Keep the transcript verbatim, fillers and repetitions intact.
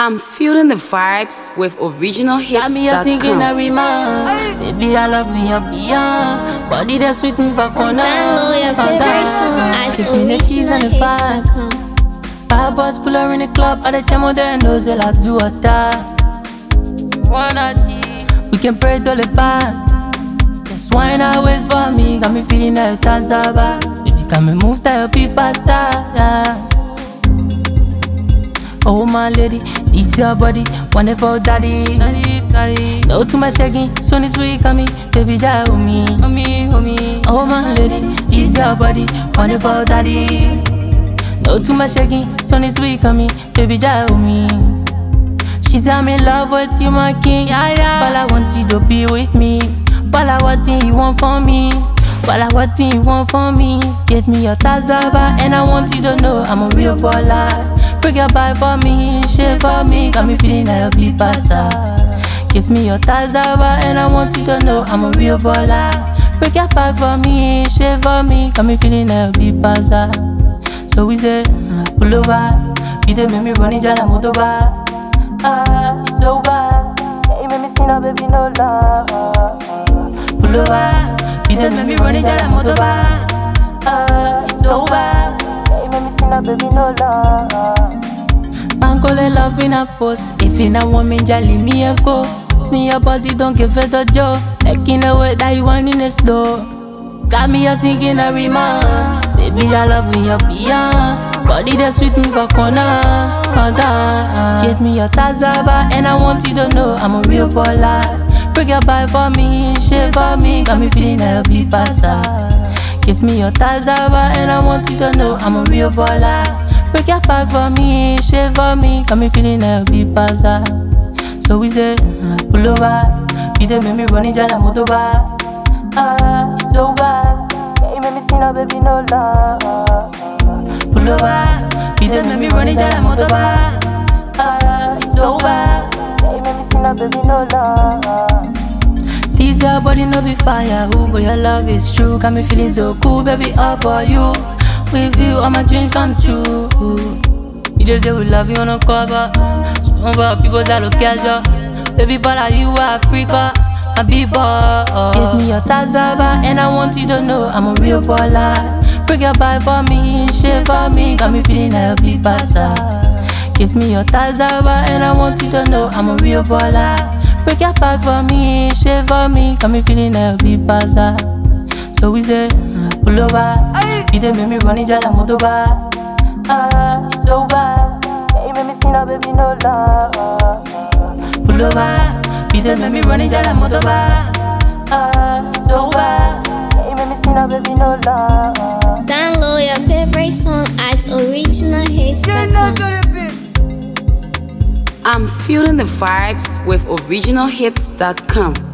I'm feeling the vibes with original hits dot com. Got me a thinking every man. Baby, I love me up beyond. Body that's sweet me for corner. Download your favorite song at original hits dot com. Five boys pull her in the club. At the chamo there knows they like do or die. Wanna we can pray to the bar. Just wine always for me. Got me feeling like Tazaba. Baby, can me move to your people side. Oh my lady, this is your body, wonderful daddy, daddy, daddy. No too much shaking, soon as we come in, baby, ja, oh me, oh me, oh me. Oh my lady, this is your body, wonderful daddy. No too much shaking, soon as we come in, baby, ja, oh me. She said I'm in love with you, my king, yeah, yeah. But I want you to be with me. But I what thing you want from me? But I what thing you want from me? Give me your Tazaba, and I want you to know I'm a real baller. Break your body for me, shit for me, got me feeling like a beat passer. Give me your Tazaba, and I want you to know I'm a real baller. Break your body for me, shit for me, got me feeling like a beat passer. So we say, pull over, you done make me running down a motorbike. Ah, it's so bad, yeah, you make me see no baby no love. Pull over, you done make me running down a motorbike. Ah, it's so bad. Baby, no love. Man call it love in a force. If you not want me, just leave me and go. Me your body don't give it a joke. Like in a way that you want in the store. Got me a singing every man. Baby, I love you beyond. Body that sweet me for corner. Fanta. Give me your Tazaba, and I want you to know I'm a real baller. Break your body for me, shit for me, got me feeling like a beat passer. Give me your Tazaba, and I want you to know I'm a real baller. Break your back for me, shit for me, got me feeling like a beat passer. So we say, pull over, you done make me running down a motorbike. Ah, it's so bad, yeah, you make me see no baby no love. Pull over, you done make me running down a motorbike. Ah, it's so bad, yeah, you make me see no baby no love. This your body no be fire, ooh, but your love is true. Got me feeling so cool, baby, all for you. With you, all my dreams come true. You just say we love you on a cover. Some of our people that look casual. Baby, but are you Africa? I be ball. Give me your Tazaba, and I want you to know I'm a real baller. Break your body for me, shit for me, got me feeling like a beat passer. Give me your Tazaba, and I want you to know I'm a real baller. Break your back for me, shit for me, got me feeling like a beat passer. So we say, pull over, you done make me running down a motorbike. Ah, it's so bad, yeah, you make me see no baby no love. Pull over, you done make me running down a motorbike. Ah, it's so bad, yeah, you make me see no baby no love. Download your favorite song at original hits dot com. I'm feeling the vibes with original hits dot com.